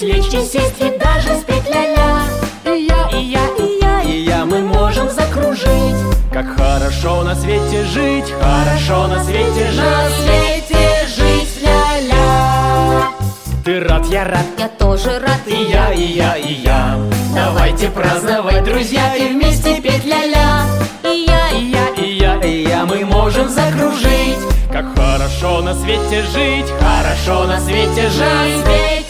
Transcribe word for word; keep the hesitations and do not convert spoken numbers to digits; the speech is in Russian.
свечки сесть и даже спеть ля-ля. И я, и я, и я, и я, мы можем закружить. Как хорошо на свете жить, хорошо на свете жить. На свете жить ля-ля. Ты рад, я рад, Я тоже рад. и я, и я, и я. Давайте праздновать, друзья, и вместе петь ля-ля. И я, и я, И я, и я, мы можем закружить. Как хорошо на свете жить, хорошо на свете на жить. свете